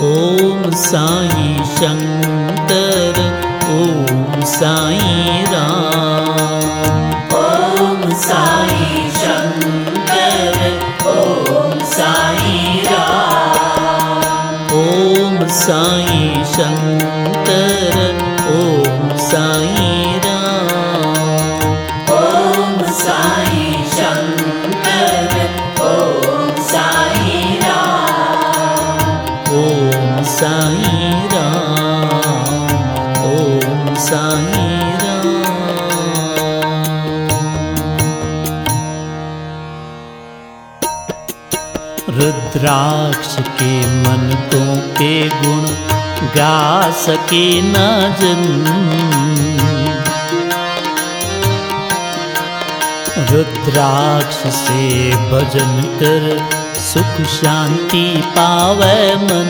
ओम साई शंकर ओम साई राम। ओम साई शंकर ओम साई राम। ओम साई शंकर ओम साई राम। ओम साई शंकर ओम साई राम। ओम साई राम। ओम साई राम। रुद्राक्ष के मनकों के गुण गा सके न जन। रुद्राक्ष से भजन कर सुख शांति पावे मन।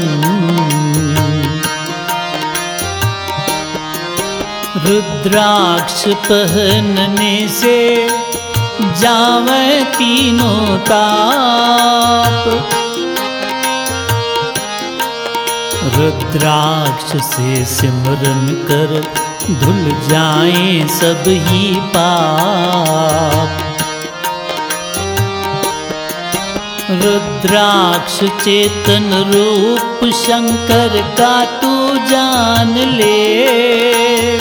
रुद्राक्ष पहनने से जावे तीनों ताप। रुद्राक्ष से सिमरन कर धुल जाएं सब ही पाप। रुद्राक्ष चेतन रूप शंकर का तू जान ले।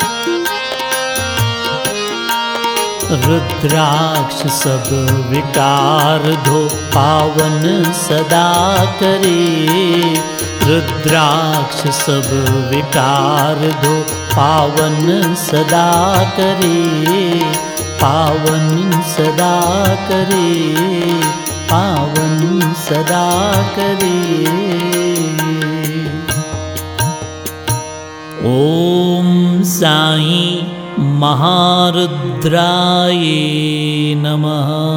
रुद्राक्ष सब विकार धो पावन सदा करे। रुद्राक्ष सब विकार धो पावन सदा करे। पावन सदा करे। पावन सदा करे। ओम साई महारुद्राय नमः।